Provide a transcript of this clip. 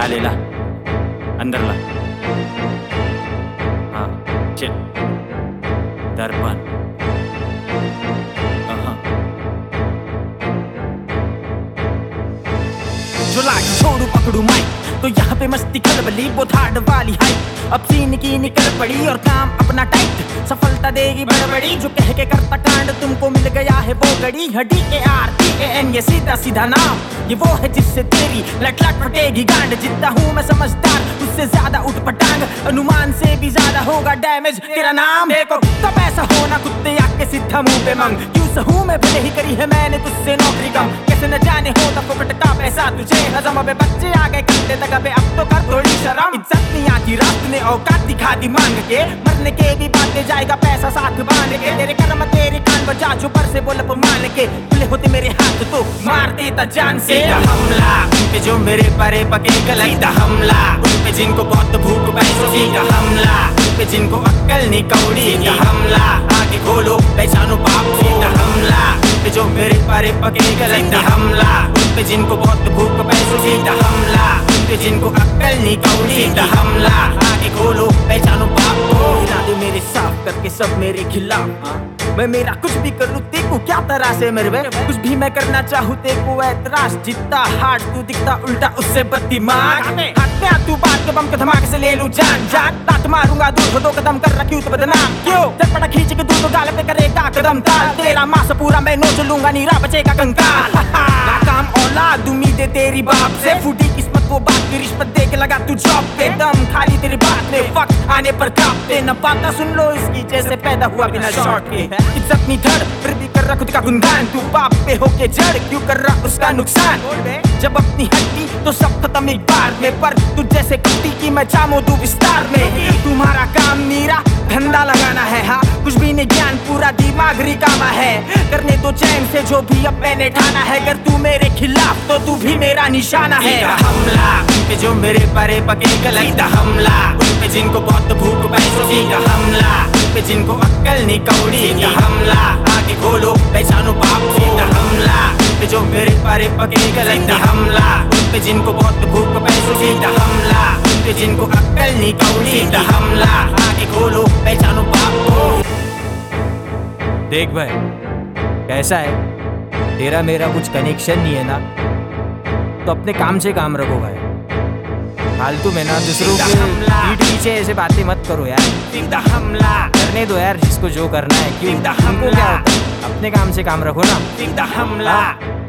ले ला, अंदर ला। हाँ चल, दर्पण। जो लाग छोड़ू पकड़ू माइक तो यहाँ पे मस्ती खलबली बोधाड़ वाली हाइट। अब सीन की निकल पड़ी और काम अपना टाइट, सफलता देगी बड़बड़ी। जो कह के करता कांड तुमको मिल गया है वो गड़ी। DARTAN ये सीधा सीधा नाम, ये वो है जिससे तेरी लट लट फटेगी गांड। जितना हूँ मैं समझदार उससे ज्यादा उठ पटांग, अनुमान से भी ज्यादा होगा डैमेज तेरा नाम। देखो तब ऐसा होना कुत्ते आके सीधा मुंह पे मंग। क्यों सहूं मैं भले ही करी है मैंने तुझसे नौकरी कम। कैसे न जाने होता फोकट का पैसा तुझे हजम। अबे बच्चे आ गए करते तक, अबे अब तो कर थोड़ी शर्म। इज्जत नहीं आती रात ने औकात दिखा दी मांग के, मरने के भी बातें जाएगा पैसा साथ बांध के। तेरे कर्म तेरे कान बजा जो पर से बोल मान के, खुले होते मेरे हाथ तो मार देता जान से। हमला उनपे जो मेरे परे पके गलत हमला, उनपे जिनको बहुत भूख पैसों का हमला, उनपे जिनको अक्कल नहीं कौड़ी का हमला। आगे खोलो पहचानो पाप का हमला, उनपे जो मेरे परे पके गलत हमला, उनपे जिनको बहुत भूख पैसों का हमला, उनपे जिनको अक्कल नहीं कौड़ी का हमला। आगे खोलो पहचानो पाप को, इरादे मेरे साफ करके सब मेरे खिलाफ। मैं मेरा कुछ भी करूँ तेको क्या तरह से मेरे वे, कुछ भी मैं करना चाहूँ तेको ऐतराज। जितना हार्ड तू दिखता उल्टा उससे बत्ती मार। हाथ में तू बात के बम के धमाके से ले लूं जान जान। लात मारूंगा दूर हो दो कदम कर रखी तो बदनाम। क्यों चटपटा खींच के दूर तो गाल पे करेगा कदम ताल। तेरा मांस पूरा मैं नोच लूंगा नीरा बचेगा कंकाल। नाकाम औलाद उम्मीदें तेरी बाप से, फूटी किस्मत वो बात की रिश्वत दे के लगा तू जॉब पे। दम खाली तेरी बात में वक्त आने पर कांपते न पाता। सुन लो इसकी जैसे पैदा हुआ बिना शॉर्ट के। इज्जत नहीं धड़ फिर भी कर रहा खुद का गुणगान। तू बाप पे होके जड़ क्यों कर रहा उसका नुकसान। जब अपनी हड्डी तो सब खत्म एक बार में, पर तू जैसे कुत्ती की मैं चामो तू विस्तार में। तुम्हारा काम नीरा धंधा लगाना है, हाँ कुछ भी नहीं ज्ञान पूरा दिमाग रिकामा है। करने तो चैन से जो भी अब मैंने ठाना है, अगर तू मेरे खिलाफ तो तू भी मेरा निशाना है। हमला उनपे जो मेरे परे पके गलत हमला, उनपे जिनको बहुत भूख पैसों का हमला, उनपे जिनको अक्कल नहीं कौड़ी का हमला। आगे खोलो पहचानो पाप का हमला, उनपे जो मेरे परे पके गलत हमला, उनपे जिनको बहुत भूख पैसों का हमला, उनपे जिनको अक्कल नहीं कौड़ी का हमला। आगे खोलो पहचानो पाप को। देख भाई कैसा है, तेरा मेरा कुछ कनेक्शन नहीं है ना, तो अपने काम से काम रखो भाई। फालतू में ना दूसरों के पीठ पीछे ऐसे बातें मत करो यार। हमला करने दो यार जिसको जो करना है। क्यों हमको क्या होता है, अपने काम से काम रखो ना। हमला